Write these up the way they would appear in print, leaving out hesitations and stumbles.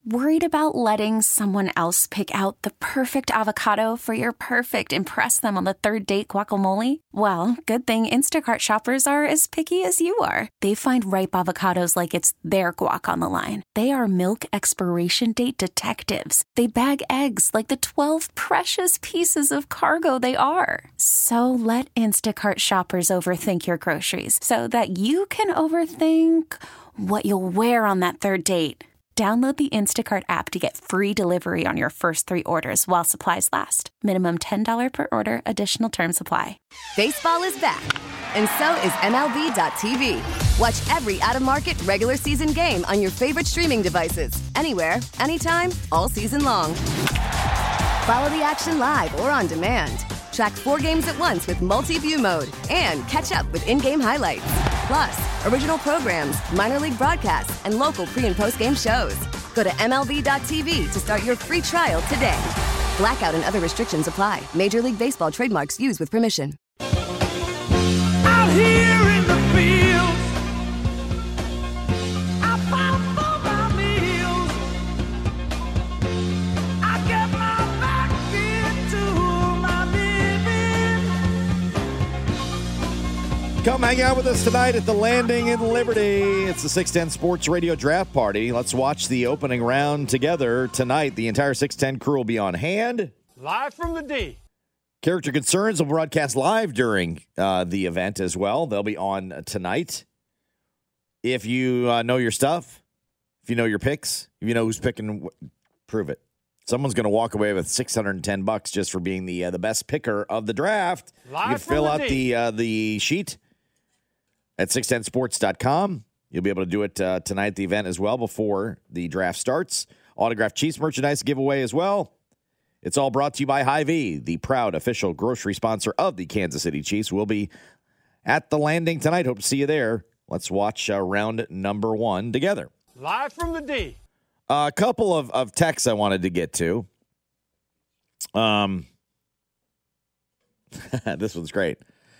Worried about letting someone else pick out the perfect avocado for your perfect impress them on the third date guacamole? Well, good thing Instacart shoppers are as picky as you are. They find ripe avocados like it's their guac on the line. They are milk expiration date detectives. They bag eggs like the 12 precious pieces of cargo they are. So let Instacart shoppers overthink your groceries so that you can overthink what you'll wear on that third date. Download the Instacart app to get free delivery on your first 3 orders while supplies last. Minimum $10 per order. Additional terms apply. Baseball is back, and so is MLB.tv. Watch every out-of-market regular season game on your favorite streaming devices. Anywhere, anytime, all season long. Follow the action live or on demand. Track 4 games at once with multi-view mode and catch up with in-game highlights. Plus, original programs, minor league broadcasts, and local pre- and post-game shows. Go to MLB.tv to start your free trial today. Blackout and other restrictions apply. Major League Baseball trademarks used with permission. Out here in the fields, I found for my meals. I get my back into my living. Come hang out with us tonight at the Landing in Liberty. It's the 610 Sports Radio Draft Party. Let's watch the opening round together tonight. The entire 610 crew will be on hand. Live from the D. Character Concerns will broadcast live during the event as well. They'll be on tonight. If you know your stuff, if you know your picks, if you know who's picking, prove it. Someone's going to walk away with $610 just for being the best picker of the draft. Live you can from fill the out D. the sheet at 610sports.com. You'll be able to do it tonight at the event as well before the draft starts. Autographed Chiefs merchandise giveaway as well. It's all brought to you by Hy-Vee, the proud official grocery sponsor of the Kansas City Chiefs. We'll be at the Landing tonight. Hope to see you there. Let's watch round number 1 together. Live from the D. A couple of texts I wanted to get to. This one's great.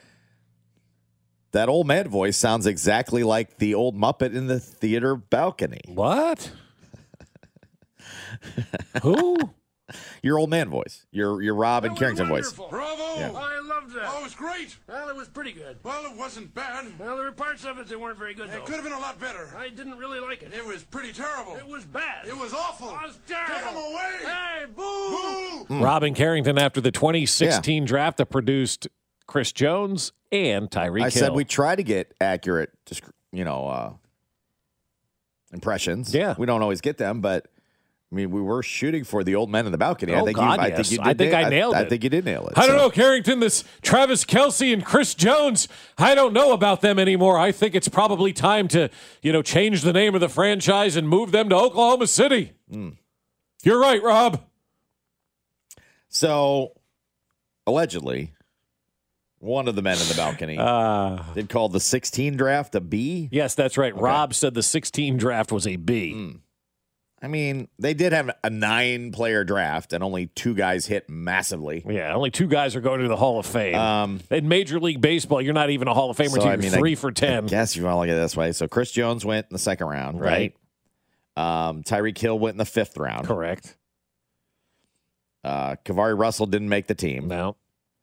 That old man voice sounds exactly like the old Muppet in the theater balcony. What? Who? Your old man voice. Your Rob and Carrington voice. Bravo! Yeah. Oh, I loved that. Oh, it was great. Well, it was pretty good. Well, it wasn't bad. Well, there were parts of it that weren't very good, though. It could have been a lot better. I didn't really like it. It was pretty terrible. It was bad. It was awful. It was terrible. Get him away! Hey, boo! Boo! Robin Carrington after the 2016 draft that produced Chris Jones and Tyreek Hill. I said we try to get accurate, impressions. Yeah. We don't always get them, but I mean, we were shooting for the old men in the balcony. Oh, I think God, I yes. think you did. I think I nailed it. I think you did nail it. I don't know, Carrington, this Travis Kelce and Chris Jones, I don't know about them anymore. I think it's probably time to, change the name of the franchise and move them to Oklahoma City. You're right, Rob. So, allegedly, one of the men in the balcony did call the 16 draft a B. Yes, that's right. Okay. Rob said the 16 draft was a B. I mean, they did have a 9-player draft, and only 2 guys hit massively. Yeah, only 2 guys are going to the Hall of Fame. In Major League Baseball, you're not even a Hall of Famer until you're 3 for 10. I guess you want to look at it this way. So Chris Jones went in the 2nd round, right? Tyreek Hill went in the 5th round. Correct. Kavari Russell didn't make the team. No.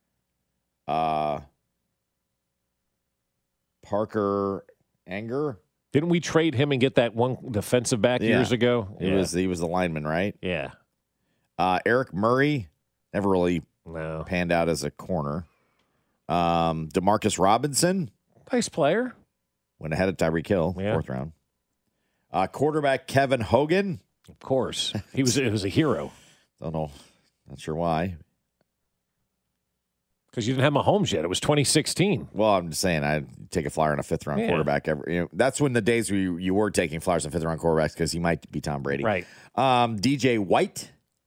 Parker Anger. Didn't we trade him and get that one defensive back years ago? He was the lineman, right? Yeah. Eric Murray never really No. panned out as a corner. Demarcus Robinson Nice player. went ahead of Tyreek Hill, Yeah. 4th round. Quarterback Kevin Hogan. Of course. It was a hero. Don't know. Not sure why. Because you didn't have Mahomes yet. It was 2016. Well, I'm just saying I'd take a flyer on a 5th round Yeah. quarterback. That's when the days where you were taking flyers on 5th round quarterbacks because he might be Tom Brady. Right. DJ White.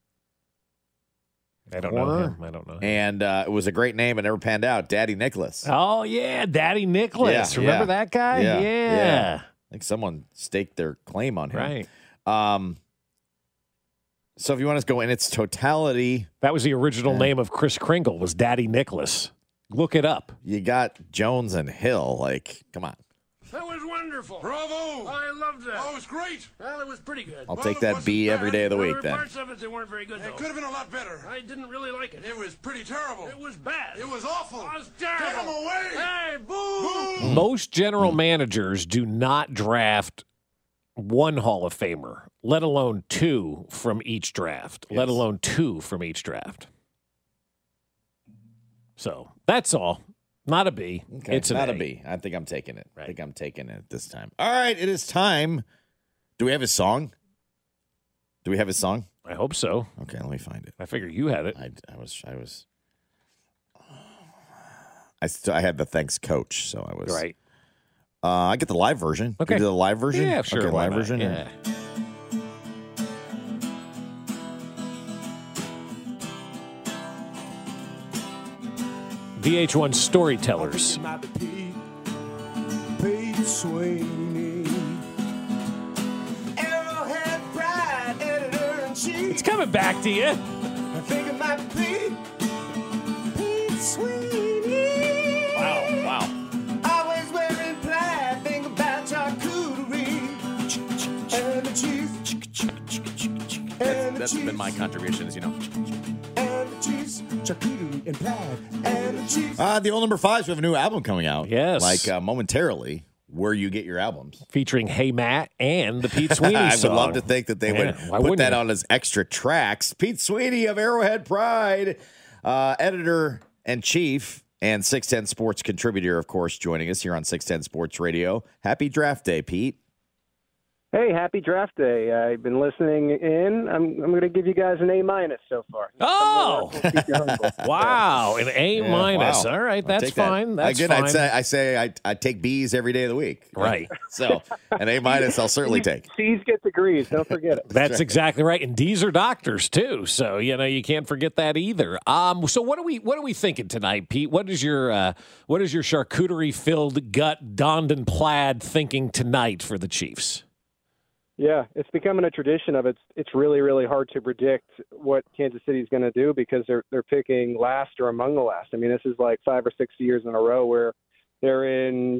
I don't know him. I don't know him. And it was a great name, but never panned out. Daddy Nicholas. Oh, yeah. Daddy Nicholas. Yeah, Remember yeah. that guy? Yeah. I think someone staked their claim on him. Right. So if you want to go in its totality, That was the original name of Kris Kringle, was Daddy Nicholas. Look it up. you got Jones and Hill. Like, come on. That was wonderful. wonderful. Bravo! I loved that. Oh, it was great. Well, it was pretty good. I'll Well, take it that wasn't B every bad. day of the There week were then. parts of it that weren't very good, It though. could have been a lot better. I didn't really like it. It was pretty terrible. It was bad. It was awful. It was terrible. Get him away! Hey, boo! Most general managers do not draft one Hall of Famer, let alone two from each draft, let alone two from each draft. So that's all. Not a B. Okay, It's an not A. a B. I think I'm taking it. I Right. think I'm taking it this time. All right, it is time. Do we have his song? Do we have his song? I hope so. Okay, let me find it. I figure you had it. I had the thanks coach, so I was Right. I get the live version. Okay. You do the live version? Yeah, sure. Okay, why live not? version. Yeah. VH1 Storytellers. Pete Sweeney, Arrowhead Pride, editor-in-chief. It's coming back to you. I think it might be Pete Sweeney. Wow. Always wearing plaid, think about charcuterie and the cheese. And the That's cheese. been my contribution, as you know. And the cheese, charcuterie and plaid and the cheese. The old number 5s, we have a new album coming out. Yes. Like momentarily, where you get your albums. Featuring Hey Matt and the Pete Sweeney I would song. love to think that they would why put wouldn't that you? on as extra tracks. Pete Sweeney of Arrowhead Pride, editor and chief, and 610 Sports contributor, of course, joining us here on 610 Sports Radio. Happy draft day, Pete. Hey, happy draft day. I've been listening in. I'm going to give you guys an A- so far. Oh! Keep you humble. Wow, an A minus. Wow. All right, I'll that's take that. fine. That's Again, fine. I say I take B's every day of the week. Right. So an A- I'll certainly take. C's get degrees. Don't forget it. That's exactly right. And D's are doctors too, so you can't forget that either. So what are we thinking tonight, Pete? What is your charcuterie filled gut donned and plaid thinking tonight for the Chiefs? Yeah, it's becoming a tradition of it's really, really hard to predict what Kansas City is going to do because they're picking last or among the last. I mean, this is like 5 or 6 years in a row where they're in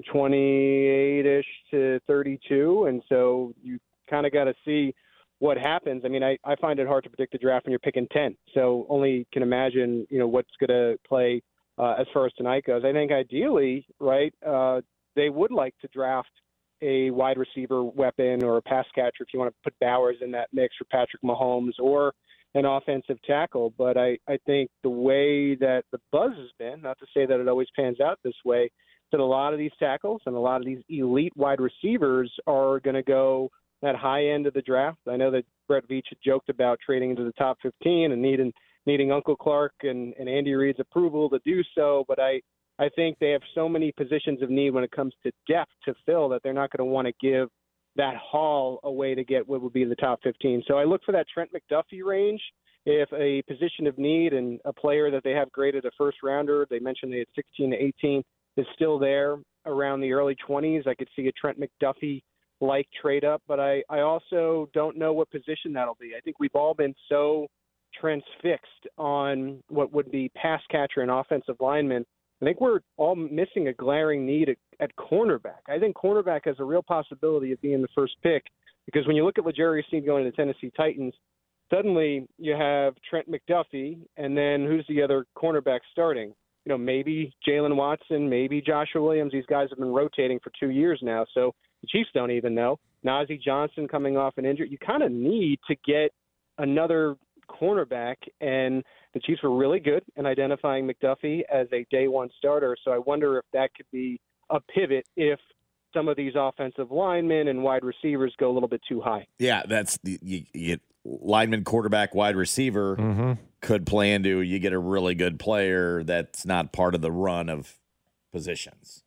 28-ish to 32, and so you kind of got to see what happens. I mean, I find it hard to predict the draft when you're picking 10, so only can imagine, what's going to play as far as tonight goes. I think ideally, right, they would like to draft a wide receiver weapon or a pass catcher if you want to put Bowers in that mix for Patrick Mahomes or an offensive tackle. But I think the way that the buzz has been, not to say that it always pans out this way, that a lot of these tackles and a lot of these elite wide receivers are going to go that high end of the draft. I know that Brett Veach had joked about trading into the top 15 and needing Uncle Clark and Andy Reid's approval to do so, but I think they have so many positions of need when it comes to depth to fill that they're not going to want to give that haul away to get what would be the top 15. So I look for that Trent McDuffie range. If a position of need and a player that they have graded a first rounder, they mentioned they had 16 to 18, is still there around the early 20s, I could see a Trent McDuffie-like trade up. But I also don't know what position that'll be. I think we've all been so transfixed on what would be pass catcher and offensive lineman. I think we're all missing a glaring need at cornerback. I think cornerback has a real possibility of being the first pick because when you look at L'Jarius Sneed going to the Tennessee Titans, suddenly you have Trent McDuffie, and then who's the other cornerback starting? Maybe Jalen Watson, maybe Joshua Williams. These guys have been rotating for 2 years now, so the Chiefs don't even know. Najee Johnson coming off an injury. You kind of need to get another cornerback, and the Chiefs were really good in identifying McDuffie as a day one starter. So I wonder if that could be a pivot if some of these offensive linemen and wide receivers go a little bit too high. Yeah, that's you get lineman, quarterback, wide receiver could play into. You get a really good player that's not part of the run of positions.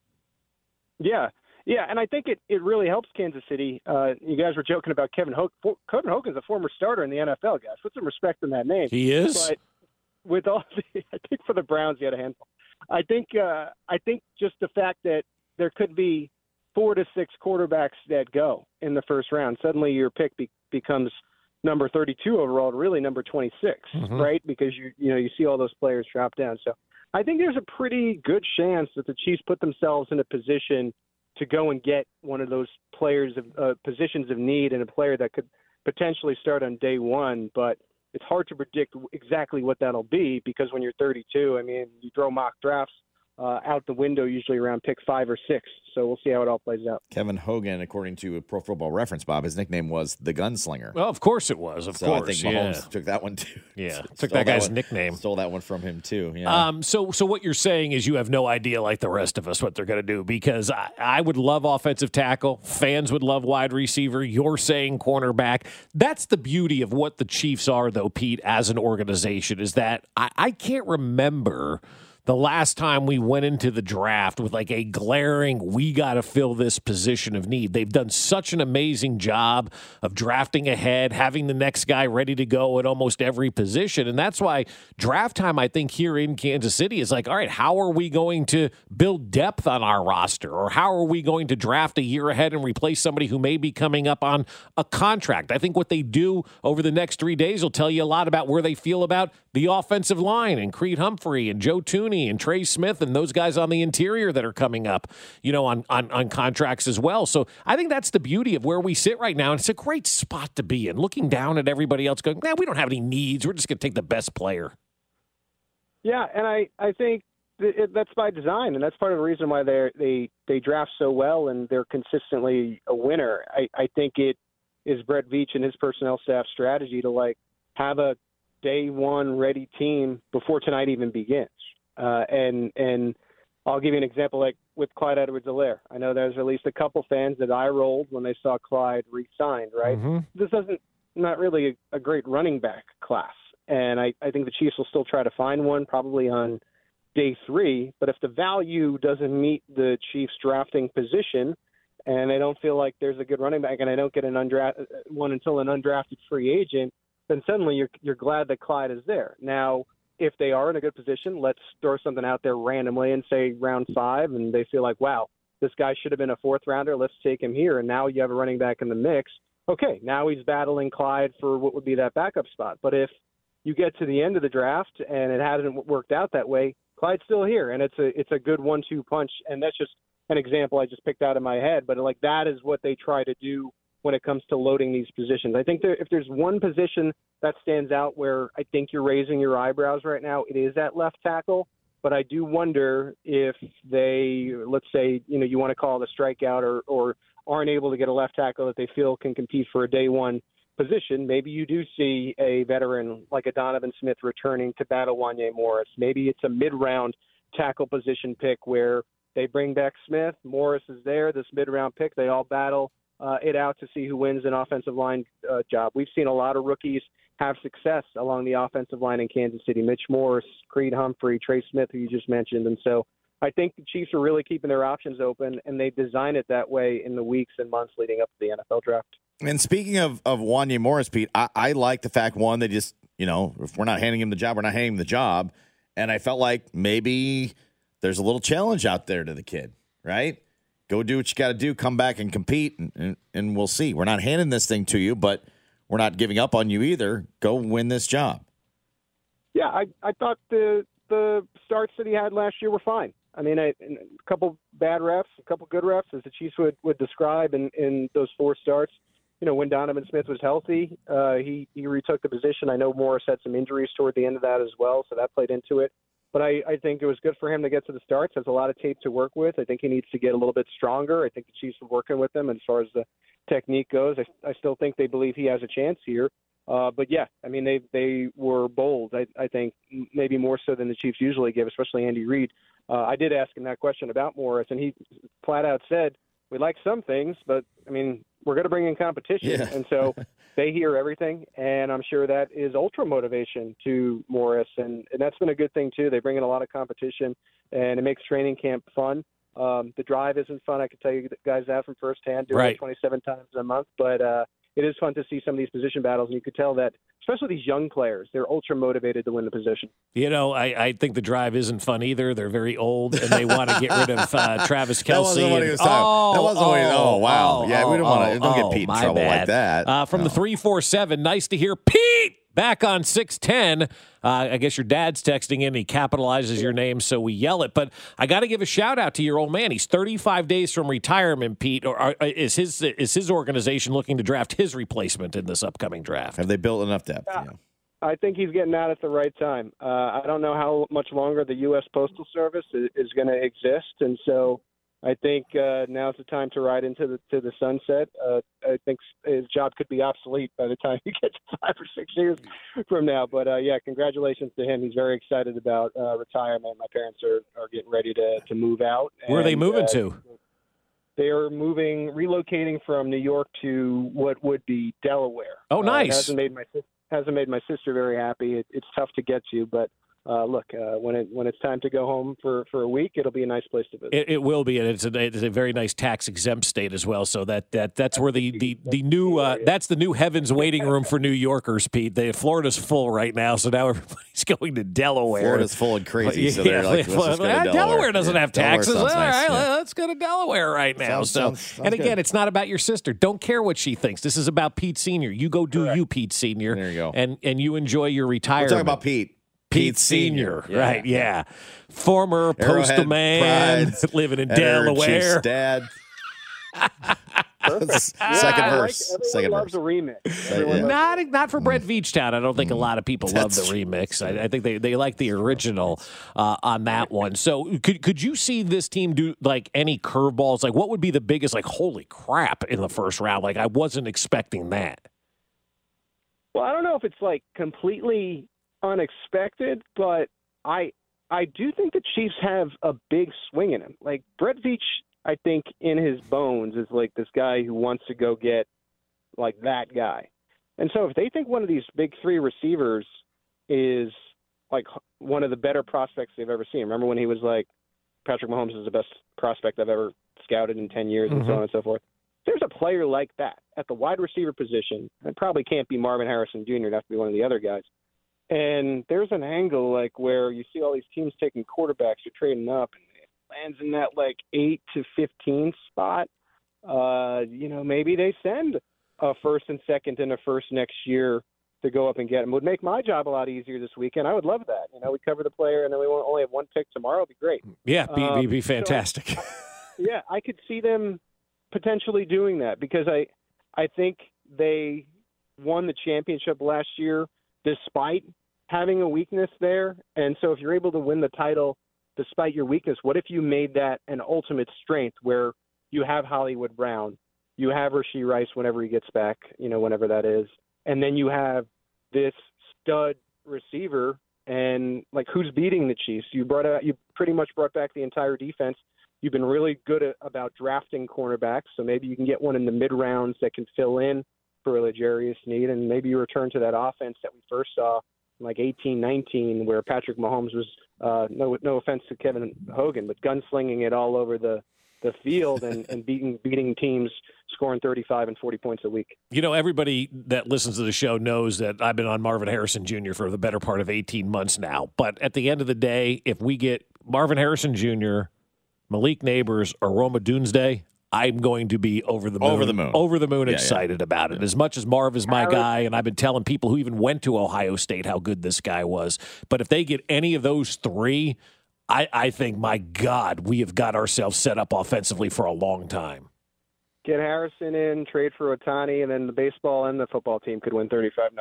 Yeah, and I think it really helps Kansas City. You guys were joking about Kevin Hogan. Kevin Hogan's a former starter in the NFL, guys. Put some respect in that name. He is. But with all I think for the Browns, he had a handful. I think just the fact that there could be 4 to 6 quarterbacks that go in the first round, suddenly your pick becomes number 32 overall, really number 26, right? Because you see all those players drop down. So I think there's a pretty good chance that the Chiefs put themselves in a position to go and get one of those players of positions of need and a player that could potentially start on day one. But it's hard to predict exactly what that'll be because when you're 32, I mean, you throw mock drafts out the window usually around pick 5 or 6. So we'll see how it all plays out. Kevin Hogan, according to Pro Football Reference, Bob, his nickname was the Gunslinger. Well, of course it was. Of course, I think Mahomes took that one too. Yeah, took that guy's nickname. Stole that one from him too. Yeah. So what you're saying is you have no idea, like the rest of us, what they're going to do because I would love offensive tackle. Fans would love wide receiver. You're saying cornerback. That's the beauty of what the Chiefs are, though, Pete, as an organization, is that I can't remember the last time we went into the draft with like a glaring, we got to fill this position of need. They've done such an amazing job of drafting ahead, having the next guy ready to go at almost every position. And that's why draft time, I think, here in Kansas City is like, all right, how are we going to build depth on our roster? Or how are we going to draft a year ahead and replace somebody who may be coming up on a contract? I think what they do over the next 3 days will tell you a lot about where they feel about the offensive line and Creed Humphrey and Joe Tooney and Trey Smith and those guys on the interior that are coming up, on contracts as well. So I think that's the beauty of where we sit right now. And it's a great spot to be in, looking down at everybody else going, man, we don't have any needs. We're just going to take the best player. Yeah, and I think that's by design, and that's part of the reason why they draft so well and they're consistently a winner. I think it is Brett Veach and his personnel staff strategy to have a day one ready team before tonight even begins. And I'll give you an example, like with Clyde Edwards-Helaire. I know there's at least a couple fans that eye rolled when they saw Clyde re-signed, right? Mm-hmm. This isn't not really a great running back class. And I think the Chiefs will still try to find one probably on day 3. But if the value doesn't meet the Chiefs drafting position and they don't feel like there's a good running back and I don't get one until an undrafted free agent, then suddenly you're glad that Clyde is there. Now, if they are in a good position, let's throw something out there randomly and say round 5, and they feel like, wow, this guy should have been a 4th rounder. Let's take him here. And now you have a running back in the mix. Okay, now he's battling Clyde for what would be that backup spot. But if you get to the end of the draft and it hasn't worked out that way, Clyde's still here, and it's a good 1-2 punch. And that's just an example I just picked out of my head. But that is what they try to do when it comes to loading these positions. I think if there's one position that stands out where I think you're raising your eyebrows right now, it is at left tackle. But I do wonder if they, let's say, you want to call it a strikeout or aren't able to get a left tackle that they feel can compete for a day one position. Maybe you do see a veteran like a Donovan Smith returning to battle Wanya Morris. Maybe it's a mid-round tackle position pick where they bring back Smith. Morris is there, this mid-round pick. They all battle it out to see who wins an offensive line job. We've seen a lot of rookies have success along the offensive line in Kansas City. Mitch Morse, Creed Humphrey, Trey Smith, who you just mentioned. And so I think the Chiefs are really keeping their options open, and they design it that way in the weeks and months leading up to the NFL draft. And speaking of Wanya Morris, Pete, I like the fact, one, they just, if we're not handing him the job, we're not handing him the job. And I felt like maybe there's a little challenge out there to the kid, right? Go do what you got to do, come back and compete, and we'll see. We're not handing this thing to you, but we're not giving up on you either. Go win this job. Yeah, I thought the starts that he had last year were fine. I mean, a couple bad refs, a couple good refs, as the Chiefs would describe in those 4 starts. When Donovan Smith was healthy, he retook the position. I know Morris had some injuries toward the end of that as well, so that played into it. But I think it was good for him to get to the starts. Has a lot of tape to work with. I think he needs to get a little bit stronger. I think the Chiefs are working with him as far as the technique goes. I still think they believe he has a chance here. But, yeah, I mean, they were bold, I think, maybe more so than the Chiefs usually give, especially Andy Reid. I did ask him that question about Morris, and he flat out said, we like some things, but, I mean, we're going to bring in competition. Yeah. And so they hear everything, and I'm sure that is ultra motivation to Morris. And that's been a good thing, too. They bring in a lot of competition, and it makes training camp fun. The drive isn't fun. I can tell you guys that from firsthand, doing it 27 times a month. But it is fun to see some of these position battles, and you could tell that, especially these young players, they're ultra motivated to win the position. I think the drive isn't fun either. They're very old, and they want to get rid of Travis Kelce. That wasn't what he was talking. That wasn't what he was. Oh, wow. Yeah, we don't want to. Don't get Pete in trouble like that. From the 347, nice to hear Pete back on 610. I guess your dad's texting in. He capitalizes your name, so we yell it. But I got to give a shout-out to your old man. He's 35 days from retirement, Pete. Or is his organization looking to draft his replacement in this upcoming draft? Have they built enough depth? Yeah. I think he's getting out at the right time. I don't know how much longer the U.S. Postal Service is going to exist, and so I think now's the time to ride into the sunset. I think his job could be obsolete by the time he gets 5 or 6 years from now. But, yeah, congratulations to him. He's very excited about retirement. My parents are getting ready to move out. Where are they moving to? They are relocating from New York to what would be Delaware. Oh, nice. Hasn't made my sister very happy. It's tough to get to, but look, when it's time to go home for a week, it'll be a nice place to visit. It will be, and it's a very nice tax exempt state as well. So that's where the new that's the new heavens waiting room for New Yorkers, Pete. Florida's full right now, so now everybody's going to Delaware. Florida's full and crazy, so they're like, let's just go to Delaware. Delaware doesn't have taxes. All right, nice, let's go to Delaware right now. Sounds and again, good. It's not about your sister. Don't care what she thinks. This is about Pete Senior. You go do you, Pete Senior. There you go. And you enjoy your retirement. We're talking about Pete. Pete Senior, right? Yeah, former Arrowhead postal man, Pride, living in Editor-in-Chief's Delaware. dad. Second Everyone verse. loves a remix. Everyone loves Not for Brett Veachtown. I don't think a lot of people love the remix. I think they like the original on that one. So could you see this team do like any curveballs? Like what would be the biggest like holy crap in the first round? Like I wasn't expecting that. Well, I don't know if it's like completely unexpected, but I do think the Chiefs have a big swing in him. Like Brett Veach, I think in his bones is like this guy who wants to go get like that guy. And so if they think one of these big three receivers is like one of the better prospects they've ever seen. Remember when he was like Patrick Mahomes is the best prospect I've ever scouted in 10 years and so on and so forth. There's a player like that at the wide receiver position. It probably can't be Marvin Harrison Jr. It'd have to be one of the other guys. And there's an angle like where you see all these teams taking quarterbacks or trading up, and it lands in that like 8 to 15 spot. Maybe they send a first and second and a first next year to go up and get him. It would make my job a lot easier this weekend. I would love that. We cover the player and then we won't only have one pick tomorrow. It'd be great. Yeah, be fantastic. Yeah, I could see them potentially doing that because I think they won the championship last year despite having a weakness there. And so if you're able to win the title despite your weakness, what if you made that an ultimate strength where you have Hollywood Brown, you have Rashee Rice whenever he gets back, whenever that is, and then you have this stud receiver and like who's beating the Chiefs? You pretty much brought back the entire defense. You've been really good about drafting cornerbacks, so maybe you can get one in the mid rounds that can fill in for a L'Jarius Sneed, and maybe you return to that offense that we first saw in like 18-19 where Patrick Mahomes was, no offense to Kevin Hogan, but gunslinging it all over the field and beating teams, scoring 35 and 40 points a week. Everybody that listens to the show knows that I've been on Marvin Harrison Jr. for the better part of 18 months now. But at the end of the day, if we get Marvin Harrison Jr., Malik Neighbors, or Roma Doomsday, I'm going to be over the moon excited about it. As much as Marv is my guy, and I've been telling people who even went to Ohio State how good this guy was. But if they get any of those three, I think, my God, we have got ourselves set up offensively for a long time. Get Harrison in, trade for Otani, and then the baseball and the football team could win 35-0.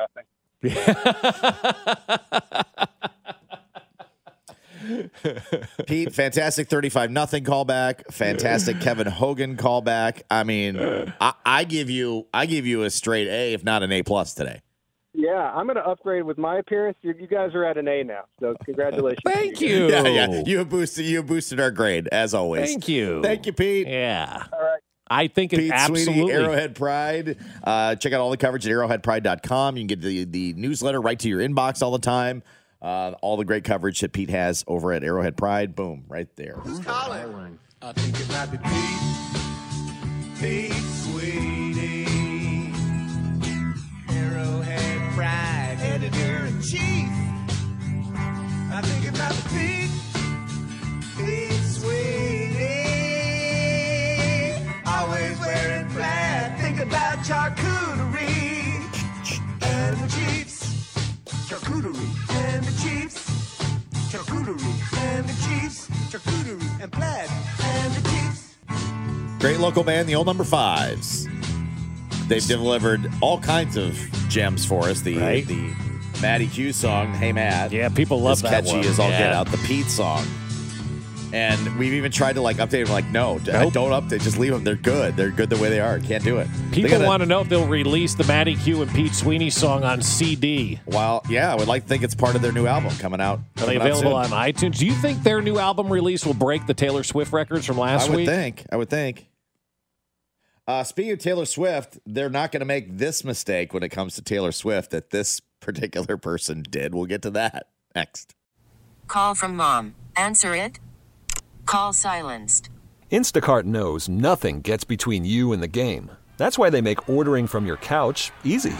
Pete, fantastic 35-0 callback. Fantastic Kevin Hogan callback. I mean, I give you a straight A, if not an A+ today. Yeah, I'm going to upgrade with my appearance. You guys are at an A now, so congratulations. Thank you. Yeah. You have boosted our grade, as always. Thank you, Pete. Yeah. All right. I think Pete absolutely. Sweeney, Arrowhead Pride. Check out all the coverage at arrowheadpride.com. You can get the newsletter right to your inbox all the time. All the great coverage that Pete has over at Arrowhead Pride. Boom, right there. Who's calling? I think it might be Pete Sweeney, Arrowhead Pride, editor-in-chief. I think it might be Pete Sweeney, always wearing plaid. Think about charcuterie and the Chiefs. great local band, the Old Number Fives. They've delivered all kinds of gems for us. The Matty Q song, Hey Matt. Yeah, people love that catchy one. as all Yeah. get out. The Pete song. And we've even tried to update them. No, don't update. Just leave them. They're good. They're good the way they are. Can't do it. People want to know if they'll release the Matty Q and Pete Sweeney song on CD. Well, yeah, I would like to think it's part of their new album coming out. Are they available on iTunes? Do you think their new album release will break the Taylor Swift records from last week? I would think. Speaking of Taylor Swift, they're not going to make this mistake when it comes to Taylor Swift that this particular person did. We'll get to that next. Call from mom. Answer it. Call silenced. Instacart knows nothing gets between you and the game. That's why they make ordering from your couch easy.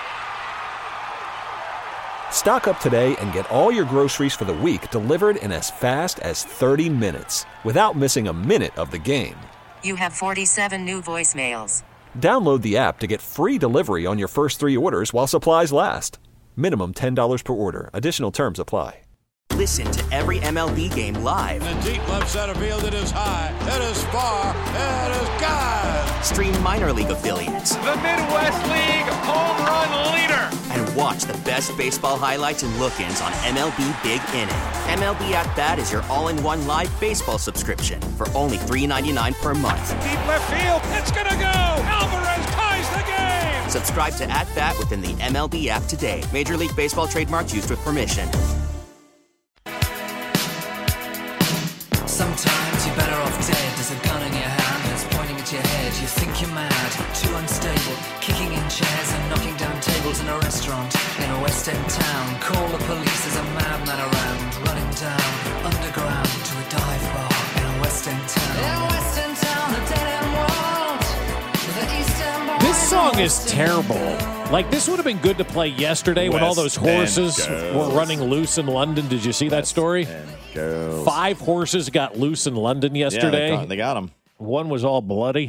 Stock up today and get all your groceries for the week delivered in as fast as 30 minutes without missing a minute of the game. You have 47 new voicemails. Download the app to get free delivery on your first 3 orders while supplies last. Minimum $10 per order. Additional terms apply. Listen to every MLB game live. In the deep left center field, it is high, it is far, it is God. Stream minor league affiliates. The Midwest League home run leader. And watch the best baseball highlights and look-ins on MLB Big Inning. MLB At Bat is your all-in-one live baseball subscription for only $3.99 per month. Deep left field, it's gonna go. Alvarez ties the game. Subscribe to At Bat within the MLB app today. Major League Baseball trademarks used with permission. Sometimes you're better off dead. There's a gun in your hand that's pointing at your head. You think you're mad, too unstable, kicking in chairs and knocking down tables in a restaurant in a West End town. Call the police, there's a madman around, running down underground to a dive bar in a West End town. In a West End town, a dead end world. The East End boys. This song is terrible. This would have been good to play yesterday when all those horses were running loose in London. Did you see that story? 5 horses got loose in London yesterday. Yeah, they got them. One was all bloody.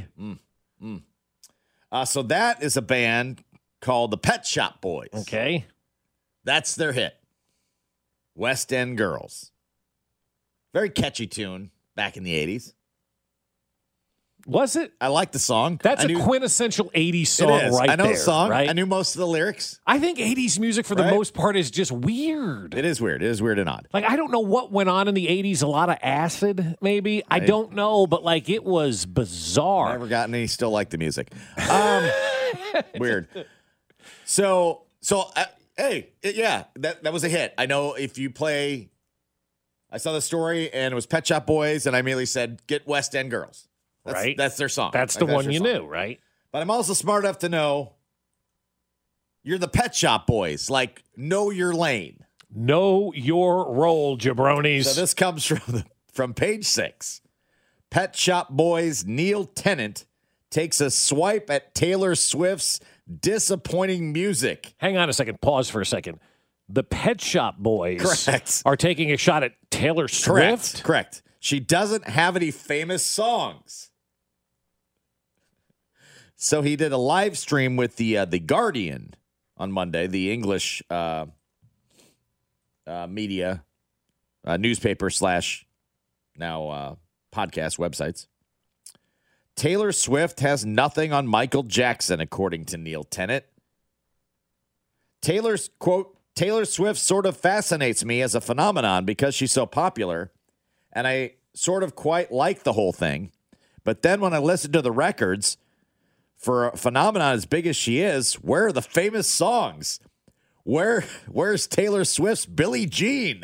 So that is a band called the Pet Shop Boys. Okay. That's their hit. West End Girls. Very catchy tune back in the 80s. Was it? I like the song. That's a quintessential 80s song right there. I know the song. Right? I knew most of the lyrics. I think 80s music for the most part is just weird. It is weird. It is weird and odd. I don't know what went on in the 80s. A lot of acid, maybe. I don't know, but it was bizarre. Never gotten any still like the music. Weird. So hey, that was a hit. I know if you play, I saw the story and it was Pet Shop Boys and I immediately said, get West End Girls. That's their song. That's the one you knew, right? But I'm also smart enough to know you're the Pet Shop Boys. Know your lane. Know your role, jabronis. So this comes from page 6. Pet Shop Boys Neil Tennant takes a swipe at Taylor Swift's disappointing music. Hang on a second. Pause for a second. The Pet Shop Boys Correct. are taking a shot at Taylor Swift? Correct. She doesn't have any famous songs. So he did a live stream with the Guardian on Monday, the English media newspaper / now podcast websites. Taylor Swift has nothing on Michael Jackson, according to Neil Tennant. Taylor's, quote, Taylor Swift sort of fascinates me as a phenomenon because she's so popular, and I sort of quite like the whole thing. But then when I listen to the records, for a phenomenon as big as she is, where are the famous songs? Where's Taylor Swift's Billie Jean?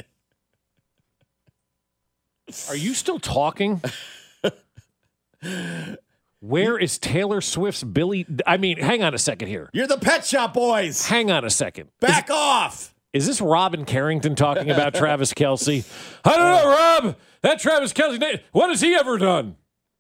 Are you still talking? Where is Taylor Swift's Billie? I mean, hang on a second here. You're the Pet Shop Boys. Hang on a second. Back off. Is this Robin Carrington talking about Travis Kelce? I don't know, Rob. That Travis Kelce, what has he ever done?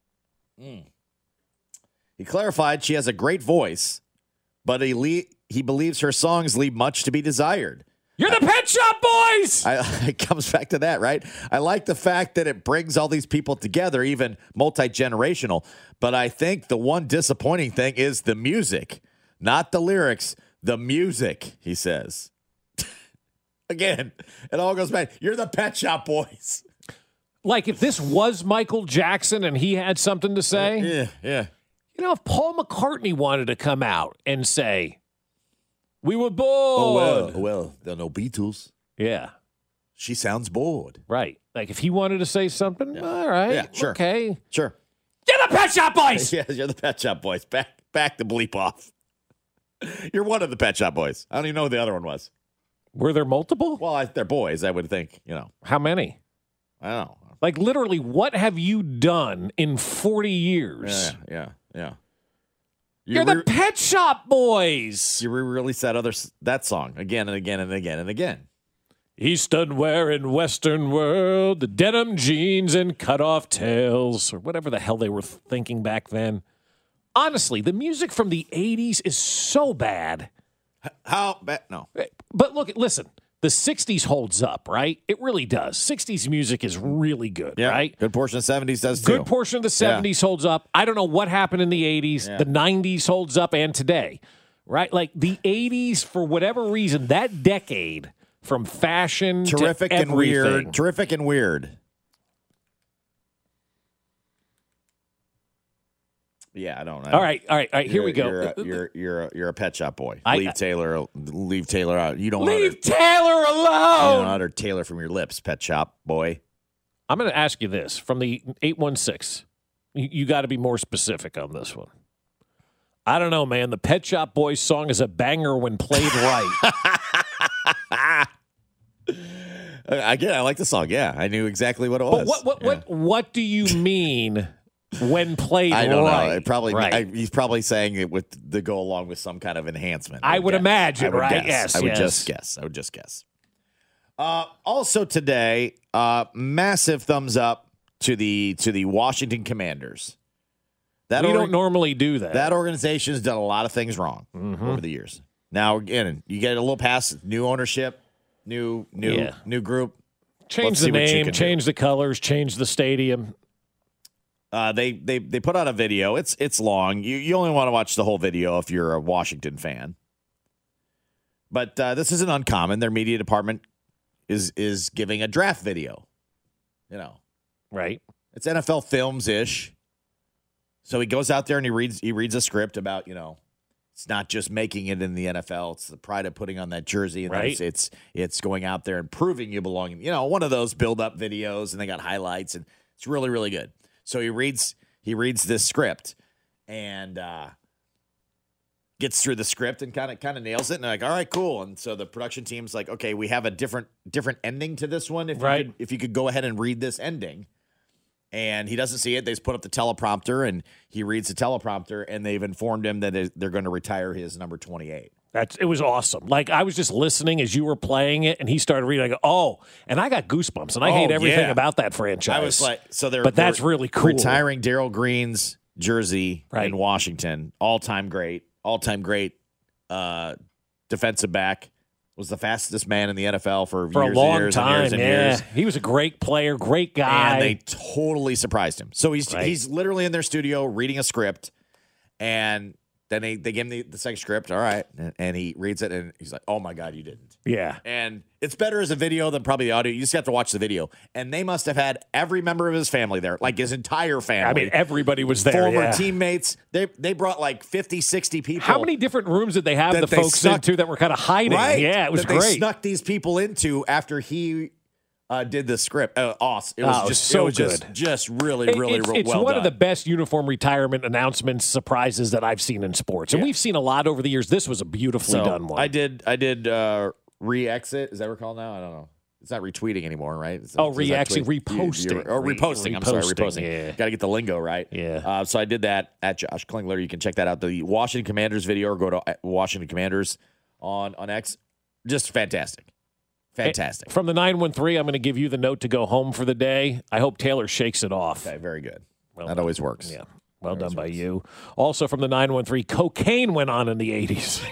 He clarified she has a great voice, but he believes her songs leave much to be desired. You're the Pet Shop Boys! It comes back to that, right? I like the fact that it brings all these people together, even multi-generational. But I think the one disappointing thing is the music, not the lyrics, the music, he says. Again, it all goes back. You're the Pet Shop Boys. like if this was Michael Jackson and he had something to say, yeah. You know, if Paul McCartney wanted to come out and say, "We were bored." Oh, well, there are no Beatles. Yeah. She sounds bored. Right. Like if he wanted to say something, all right. Yeah, sure. Okay. Sure. You're the Pet Shop Boys. Yeah, you're the Pet Shop Boys. Back the bleep off. You're one of the Pet Shop Boys. I don't even know who the other one was. Were there multiple? Well, they're boys, I would think, you know. How many? I don't know. Like literally, what have you done in 40 years? Yeah. You're the Pet Shop Boys. You re-released that song again and again and again and again. He stood wearing Western World, the denim jeans and cut-off tails, or whatever the hell they were thinking back then. Honestly, the music from the 80s is so bad. How bad? No. But listen, the 60s holds up, right? It really does. 60s music is really good, right? Good portion of the 70s does too. Good portion of the 70s holds up. I don't know what happened in the 80s. Yeah. The 90s holds up, and today, right? Like the 80s, for whatever reason, that decade, from fashion terrific to and everything. weird. Terrific and weird. Yeah, I don't know. All right. Here we go. You're a Pet Shop Boy. I- Leave Taylor out. You don't Leave utter, Taylor you alone. don't utter Taylor from your lips, Pet Shop Boy. I'm going to ask you this from the 816. You got to be more specific on this one. I don't know, man. The Pet Shop Boys song is a banger when played right. Again, I like the song. Yeah, I knew exactly what it was. But what do you mean when played right? I don't know. It probably Right. he's probably saying it to go along with some kind of enhancement. I would guess. imagine, I would right? guess. Yes, I would yes. just guess. Also today, massive thumbs up to the Washington Commanders. We don't normally do that. That organization has done a lot of things wrong over the years. Now, again, you get a little past new ownership, new group. Change Let's the see what you name, can change the colors, change the stadium. They put out a video. It's long. You only want to watch the whole video if you're a Washington fan. But this isn't uncommon. Their media department is giving a draft video. You know, right? It's NFL Films-ish. So he goes out there and he reads a script about, you know, it's not just making it in the NFL. It's the pride of putting on that jersey, and right. it's going out there and proving you belong. You know, one of those build-up videos, and they got highlights, and it's really, really good. So he reads this script and gets through the script and kind of nails it. And they're like, all right, cool. And so the production team's like, okay, we have a different ending to this one. If you could go ahead and read this ending. And he doesn't see it. They just put up the teleprompter, and he reads the teleprompter, and they've informed him that they're going to retire his number 28. It was awesome. Like, I was just listening as you were playing it, and he started reading. I go, oh, and I got goosebumps, and I hate everything about that franchise. I was like, but that's really cool. Retiring Darryl Green's jersey in Washington, all-time great defensive back. Was the fastest man in the NFL for years a long and years time. and years and years. He was a great player, great guy. And they totally surprised him. So he's literally in their studio reading a script, and then they give him the second script. All right, and he reads it, and he's like, "Oh my God, you didn't." Yeah. And it's better as a video than probably the audio. You just have to watch the video. And they must have had every member of his family there, like his entire family. I mean, everybody was there. Former teammates. They brought like 50, 60 people. How many different rooms did they have the folks into that were kind of hiding? Right? Yeah, it was that great. They snuck these people into after he did the script. Awesome. It was just really well done. It's one of the best uniform retirement announcements surprises that I've seen in sports. And we've seen a lot over the years. This was a beautifully done one. I did re-exit. Is that what we're called now? I don't know. It's not retweeting anymore, right? Reposting. Reposting. I'm sorry, reposting. Yeah. Got to get the lingo right. Yeah. So I did that at Josh Klingler. You can check that out. The Washington Commanders video, or go to Washington Commanders on X. Just fantastic. Fantastic. From the 913, I'm going to give you the note to go home for the day. I hope Taylor shakes it off. Okay, very good. That always works. Yeah. Well done by you. Also from the 913, cocaine went on in the 80s.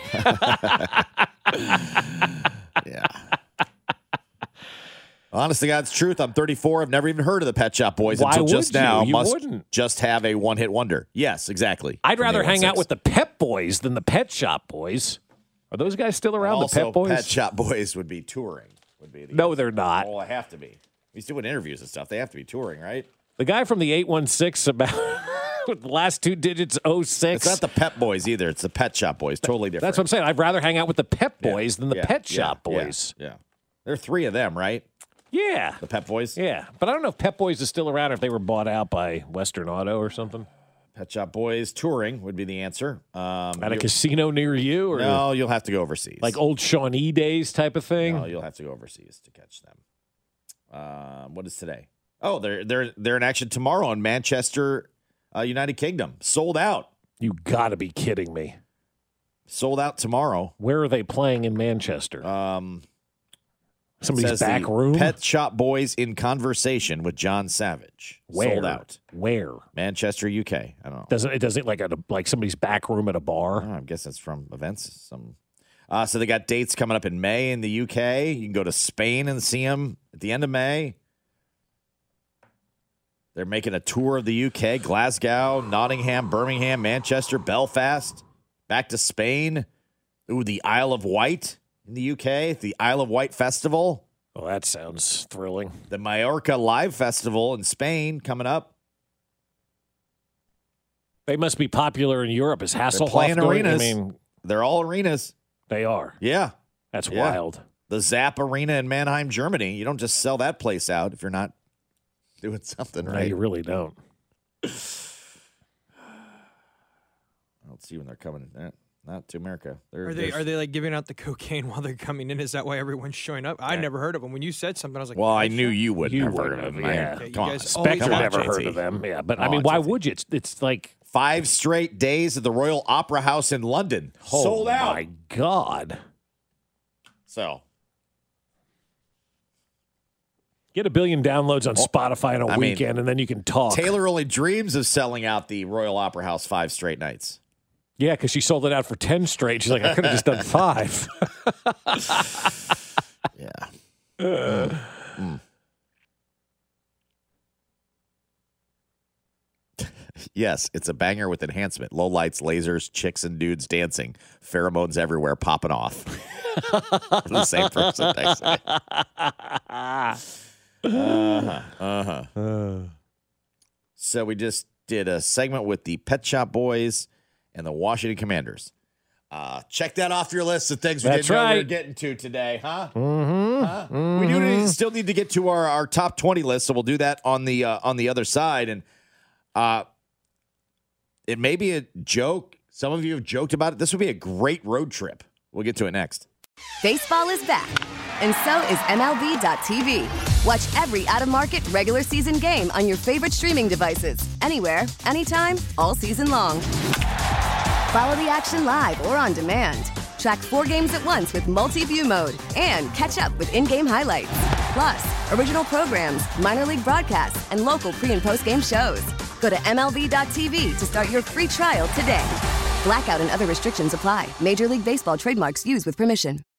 Yeah. Honest to God's truth, I'm 34. I've never even heard of the Pet Shop Boys until just now. You Must wouldn't. just have a one-hit wonder. Yes, exactly. I'd rather hang out with the Pep Boys than the Pet Shop Boys. Are those guys still around, Also, the Pet Boys? Pet Shop Boys would be touring. No, they're not. Well, I have to be. He's doing interviews and stuff. They have to be touring, right? The guy from the 816 about with the last 2 digits 06. It's not the Pep Boys either. It's the Pet Shop Boys. Totally different. That's what I'm saying. I'd rather hang out with the Pep Boys than the Pet Shop Boys. Yeah. There are 3 of them, right? Yeah. The Pep Boys? Yeah. But I don't know if Pep Boys is still around or if they were bought out by Western Auto or something. Pet Shop Boys touring would be the answer. At a casino near you? Or no, you'll have to go overseas. Like old Shawnee days type of thing? No, you'll have to go overseas to catch them. What is today? Oh, they're in action tomorrow in Manchester, United Kingdom. Sold out. You got to be kidding me. Sold out tomorrow. Where are they playing in Manchester? Somebody's back room? Pet Shop Boys in Conversation with John Savage. Where? Sold out. Where? Manchester, UK. I don't know. Doesn't like somebody's back room at a bar? I guess that's from events. So they got dates coming up in May in the UK. You can go to Spain and see them at the end of May. They're making a tour of the UK, Glasgow, Nottingham, Birmingham, Manchester, Belfast, back to Spain. Ooh, the Isle of Wight in the UK, the Isle of Wight Festival. Oh, that sounds thrilling. The Mallorca Live Festival in Spain coming up. They must be popular in Europe. Is Hasselhoff They're playing going? arenas. I mean, they're all arenas. They are. Yeah. That's wild. The Zapp Arena in Mannheim, Germany. You don't just sell that place out if you're not doing something right. No, you really don't. I don't see when they're coming. Not to America. Are they like giving out the cocaine while they're coming in? Is that why everyone's showing up? I never heard of them. When you said something, I was like, well, I knew you wouldn't have heard of them. Yeah. Okay, Come on. Spectre never heard of them. Yeah, but I mean, why would you? It's like 5 straight days at the Royal Opera House in London. Sold out. Oh, my God. So. Get 1 billion downloads on Spotify in a weekend, and then you can talk. Taylor only dreams of selling out the Royal Opera House 5 straight nights. Yeah, because she sold it out for 10 straight. She's like, I could have just done 5. Yeah. Yes, it's a banger with enhancement. Low lights, lasers, chicks and dudes dancing, pheromones everywhere popping off. The same person next to me. So we just did a segment with the Pet Shop Boys and the Washington Commanders. Check that off your list of things we didn't know we were getting to today, huh? Mm-hmm. Huh? We still need to get to our top 20 list, so we'll do that on the other side. And it may be a joke. Some of you have joked about it. This would be a great road trip. We'll get to it next. Baseball is back, and so is MLB.tv. Watch every out-of-market regular season game on your favorite streaming devices, anywhere, anytime, all season long. Follow the action live or on demand. Track 4 games at once with multi-view mode and catch up with in-game highlights. Plus, original programs, minor league broadcasts, and local pre- and post-game shows. Go to MLB.tv to start your free trial today. Blackout and other restrictions apply. Major League Baseball trademarks used with permission.